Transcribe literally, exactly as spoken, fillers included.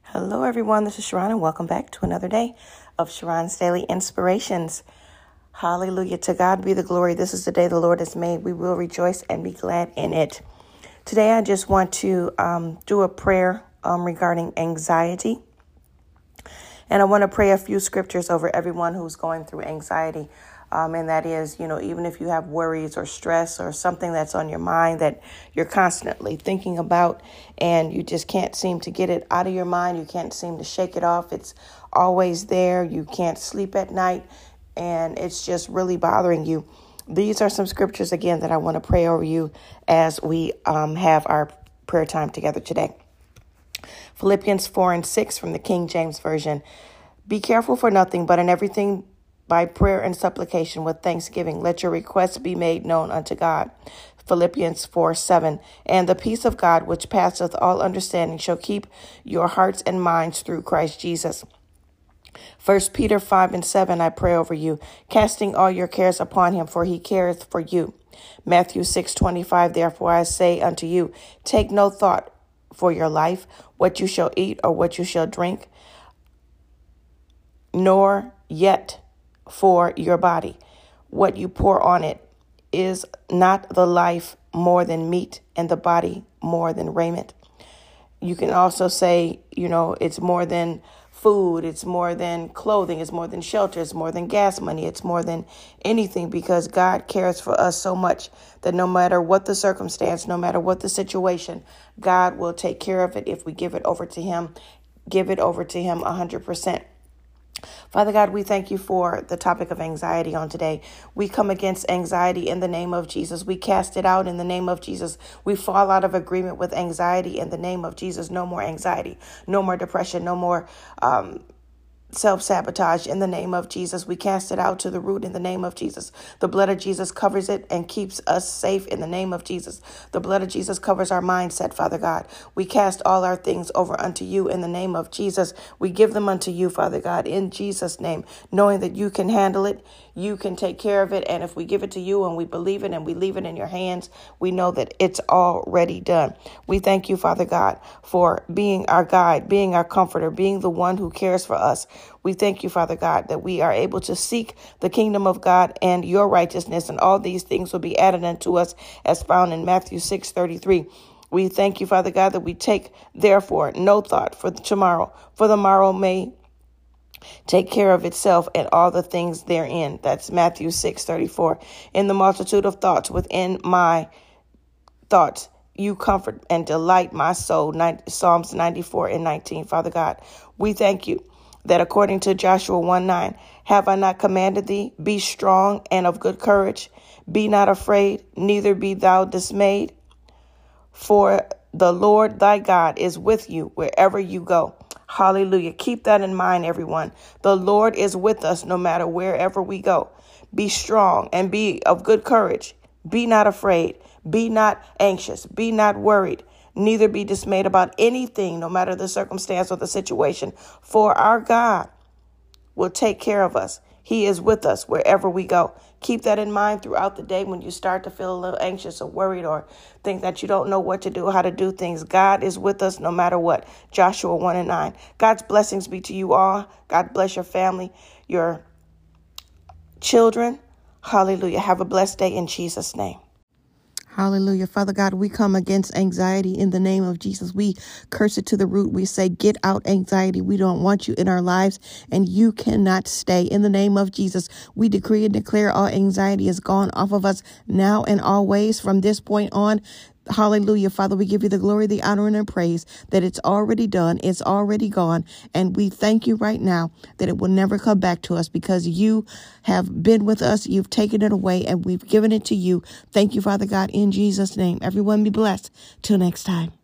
Hello, everyone. This is Sharon, and welcome back to another day of Sharon's Daily Inspirations. Hallelujah. To God be the glory. This is the day the Lord has made. We will rejoice and be glad in it. Today, I just want to um, do a prayer um, regarding anxiety. And I want to pray a few scriptures over everyone who's going through anxiety. Um, and that is, you know, even if you have worries or stress or something that's on your mind that you're constantly thinking about and you just can't seem to get it out of your mind. You can't seem to shake it off. It's always there. You can't sleep at night and it's just really bothering you. These are some scriptures, again, that I want to pray over you as we um, have our prayer time together today. Philippians four and six from the King James Version. Be careful for nothing, but in everything by prayer and supplication with thanksgiving, let your requests be made known unto God. Philippians four seven. And the peace of God, which passeth all understanding, shall keep your hearts and minds through Christ Jesus. First Peter five and seven, I pray over you, casting all your cares upon him, for he careth for you. Matthew six twenty-five, therefore I say unto you, take no thought for your life, what you shall eat or what you shall drink, nor yet for your body, what you pour on it. Is not the life more than meat and the body more than raiment? You can also say, you know, it's more than food, it's more than clothing, it's more than shelter, it's more than gas money, it's more than anything, because God cares for us so much that no matter what the circumstance, no matter what the situation, God will take care of it if we give it over to him, give it over to him one hundred percent. Father God, we thank you for the topic of anxiety on today. We come against anxiety in the name of Jesus. We cast it out in the name of Jesus. We fall out of agreement with anxiety in the name of Jesus. No more anxiety, no more depression, no more um self-sabotage in the name of Jesus. We cast it out to the root in the name of Jesus. The blood of Jesus covers it and keeps us safe in the name of Jesus. The blood of Jesus covers our mindset, Father God. We cast all our things over unto you in the name of Jesus. We give them unto you, Father God, in Jesus' name, knowing that you can handle it, you can take care of it. And if we give it to you and we believe it and we leave it in your hands, we know that it's already done. We thank you, Father God, for being our guide, being our comforter, being the one who cares for us. We thank you, Father God, that we are able to seek the kingdom of God and your righteousness, and all these things will be added unto us as found in Matthew six thirty-three. We thank you, Father God, that we take, therefore, no thought for tomorrow, for the morrow may take care of itself and all the things therein. That's Matthew six thirty-four. In the multitude of thoughts within my thoughts, you comfort and delight my soul. Psalms ninety-four and nineteen. Father God, we thank you that according to Joshua one nine, have I not commanded thee, be strong and of good courage, be not afraid, neither be thou dismayed, for the Lord thy God is with you wherever you go. Hallelujah. Keep that in mind, everyone. The Lord is with us no matter wherever we go. Be strong and be of good courage. Be not afraid. Be not anxious. Be not worried. Neither be dismayed about anything, no matter the circumstance or the situation. For our God will take care of us. He is with us wherever we go. Keep that in mind throughout the day when you start to feel a little anxious or worried or think that you don't know what to do, how to do things. God is with us no matter what. Joshua one and nine. God's blessings be to you all. God bless your family, your children. Hallelujah. Have a blessed day in Jesus' name. Hallelujah. Father God, we come against anxiety in the name of Jesus. We curse it to the root. We say, get out anxiety. We don't want you in our lives and you cannot stay. In the name of Jesus, we decree and declare all anxiety is gone off of us now and always from this point on. Hallelujah. Father, we give you the glory, the honor, and the praise that it's already done. It's already gone. And we thank you right now that it will never come back to us because you have been with us. You've taken it away and we've given it to you. Thank you, Father God, in Jesus' name. Everyone be blessed. Till next time.